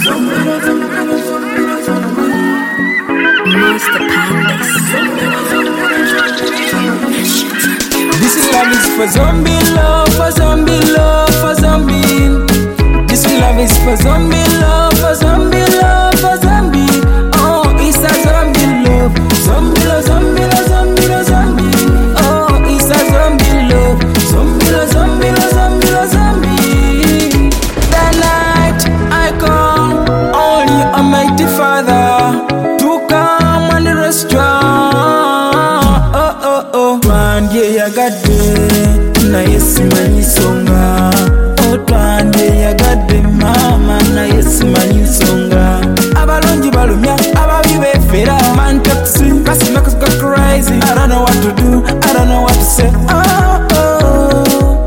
Master Pandas. This love is for zombie love, for zombie love, for zombie. This love is for zombie love, for zombie love, for zombie. Oh, it's a zombie love, zombie love, zombie love, zombie love, zombie. Oh, it's a zombie love, zombie love, zombie love, zombie love, zombie. That night I call only Almighty Father to come on the restaurant. Oh oh oh, twandye yagadde na yesimanyi nsonga. Oh twandye yagadde mama na yesimanyi nsonga. Abalungi balumya ababi befera. Man taxi kasi make us go crazy. I don't know what to do, I don't know what to say. Oh oh,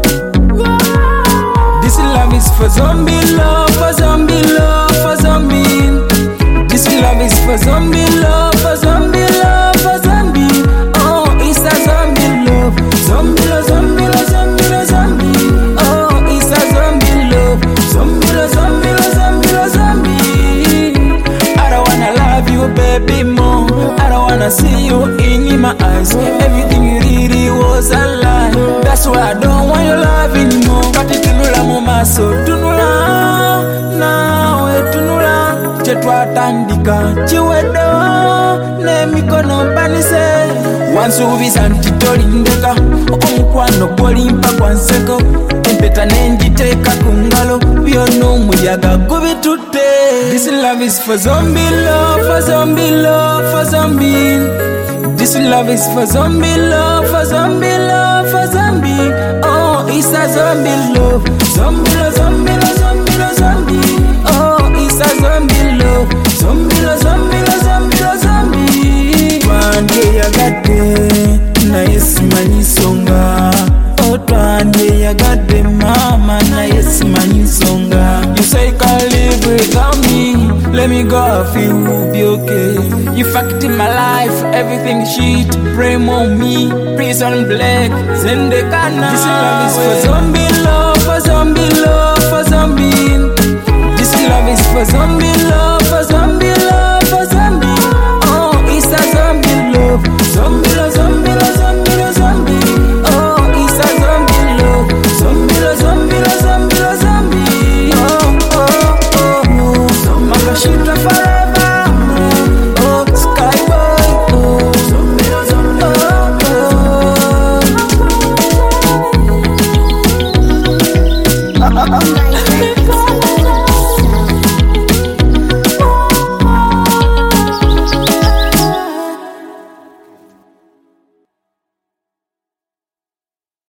this love is for zombie love, for zombie love, for zombie. This love is for zombie love, for zombie love, for zombie. Oh, it's a zombie love, zombie love, zombie love, zombie love, zombie. Oh, it's a zombie love, zombie love, zombie love, zombie love, zombie. I don't wanna love you, baby, more. I don't wanna see you in my eyes. Everything you really was a lie. That's why I don't want your love anymore. But it tunula mu maso, tunula nawe tunula. Chetwatandika chiwedo n'emikono mpanise. Wansuubiza nti tolindeka, omukwano gwolimpa gwa nseko. Empeta n'engiteeka ku ngalo, byonna omuyaga gubitutte. This love is for zombie love, for zombie love, for zombie. This love is for zombie love, for zombie love, for zombie. Oh, it's a zombie love, zombie love, zombie love, zombie love, zombie. Oh, it's a zombie love, zombie love, zombie love, zombie love, zombie. Twandye yagadde na yesimanyi nsonga. Oh, twandye yagadde mama na yesimanyi nsonga. You say you can't live without me. Let me go, I feel we'll be okay. You fucked in my life, everything shit. Blame on me, prison black, Zendekana. This love is for zombie love, for zombie love.